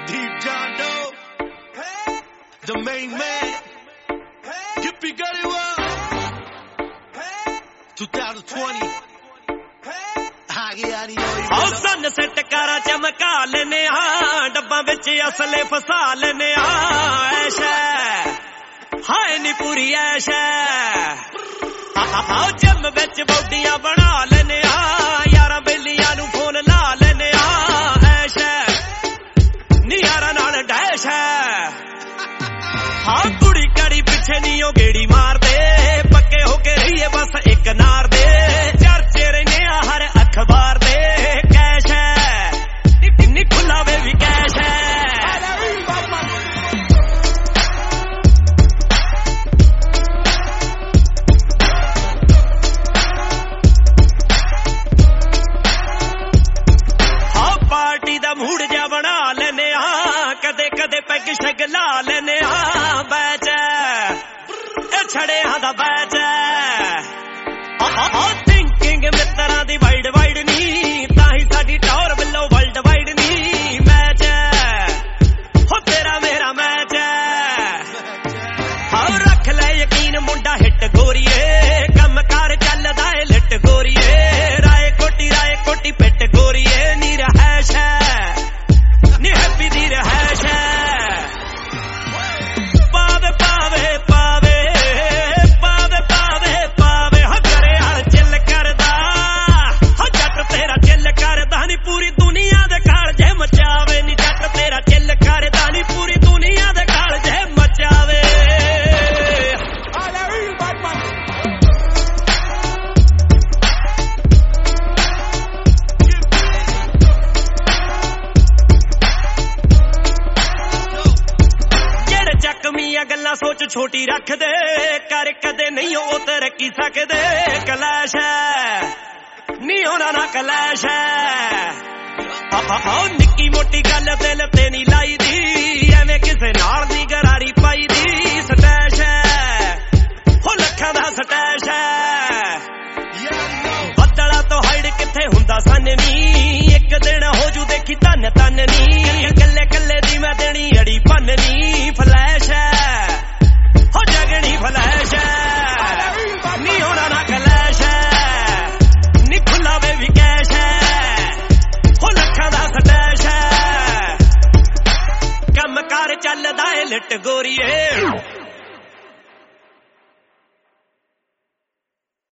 Deep John Doe, the main man, Yippee Gulliwa, 2020. ਆਓ ਸਨ set ਕਾਰਾਂ ਚਮਕਾ ਲੈਨੇ ਆ ਡੱਬਾਂ ਵਿੱਚ ਅਸਲੇ ਫਸਾ ਲੈਨੇ ਆ ਐਸ਼ ਹਾਏ ਨੀ ਪੂਰੀ ਐਸ਼ ਆਓ ਜਿਮ ਵਿੱਚ ਬੌਡੀਆਂ ਬਣਾ ਲੈਨੇ ਆ ਯਾਰਾਂ ਬੇਲੀਆਂ ਨੂੰ ਫੋਨ ਲਾ ਲੈਨੇ ਆ ਐਸ਼ ਨੀ ਯਾਰਾਂ ਨਾਲ ਡੈਸ਼ ਹਾਂ ਕੁੜੀ ਕੜੀ ਪਿੱਛੇ ਨੀ ਉਹ ਗੇੜੀ ਮਾਰਦੇ ਪੱਕੇ ਹੋ ਕੇ ਰਹੀਏ ਬਸ ਇੱਕ ਨਾਰ ਦੇ ਚਰਚੇ ਰਹਿੰਦੇ ਆ ਹਰ ਅਖਬਾਰ ਦੇ ਕੈਸ਼ ਹੈ ਨੀ ਖੁੱਲਾ ਵੇ ਵੀ ਕੈਸ਼ ਹੈ ਹਾਂ ਪਾਰਟੀ ਦਾ ਮੂਡ ਜਿਹਾ ਬਣਾ ਲੈਨੇ ਆ ਕਦੇ ਕਦੇ ਪੈਗ ਸ਼ੈਗ ਲਾ ਲੈਨੇ ਆ ਬੈਚ ਇਹ ਛੜਿਆਂ ਦਾ ਬੈਚ ਥਿੰਕਿੰਗ ਮਿੱਤਰਾਂ ਦੀ ਵਾਈਡ ਵਾਈਡ ਨੀ ਤਾਂ ਹੀ ਸਾਡੀ ਟੌਰ ਵੱਲੋਂ ਵਰਲਡ ਵਾਈਡ ਨੀ ਮੈਚ ਹੋ ਤੇਰਾ ਮੇਰਾ ਮੈਚ ਹਾਂ ਰੱਖ ਲੈ ਯਕੀਨ ਮੁੰਡਾ ਹਿੱਟ ਗੋਰੀਏ ਕੰਮ ਕਾਰ ਚੱਲਦਾ ਏ ਲਿੱਟ ਗੋਰੀਏ ਰਾਏ ਕੋਟੀ ਪਿੱਟ ਗੋਰੀਏ ਨੀ ਰਹਿਸ਼ ਹੈ ਨੀ ਹੈਪੀ ਦੀ ਰਹਿਸ਼ ਹੈ ਪਾਵੇ ਪਾਵੇ ਪਾਵੇ ਪਾਵੇ ਪਾਵੇ ਪਾਵੇ ਹੋ ਕਰੇ ਹਰ ਚਿੱਲ ਕਰਦਾ ਹੋ ਜੱਟ ਤੇਰਾ ਚਿੱਲ ਕਰਦਾ ਨੀ ਪੂਰੀ ਦੁਨੀਆ ਦੇ ਕਾਲ ਜੇ ਮਚਾਵੇ ਨੀ ਜੱਟ ਤੇਰਾ ਚਿੱਲ ਕਰਦਾ ਨੀ ਪੂਰੀ ਦੁਨੀਆ ਦੇ ਕਾਲ ਜੇ ਮਚਾਵੇ ਚੱਕਮੀਆਂ ਗੱਲਾਂ ਸੋਚ ਛੋਟੀ ਰੱਖਦੇ ਕਰ ਕਦੇ ਨਹੀਂ ਉਹ ਤਰੱਕੀ ਸਕਦੇ ਕਲੈਸ਼ ਹੈ ਨੀ ਉਹਨਾਂ ਨਾਲ ਕਲੈਸ਼ ਹੈ ਆਹ ਨਿੱਕੀ ਮੋਟੀ ਗੱਲ ਦਿਲ ਤੇ ਨਹੀਂ ਲਾਈ ਦੀ ਐਵੇਂ ਕਿਸੇ ਨਾਲ ਦੀ ਗਰਾਰੀ ਪਾਈ ਦੀ ਸਟੈਸ਼ ਹੈ ਹੋ ਲੱਖਾਂ ਦਾ ਸਟੈਸ਼ ਹੈ ਬੱਦਲਾਂ ਤੋਂ ਹਾਈਡ ਕਿੱਥੇ ਹੁੰਦਾ ਸੰਨ ਨੀ ਇੱਕ ਦਿਨ ਹੋ ਜੂ ਦੇਖੀ ਧੰਨ ਧੰਨ ਨੀ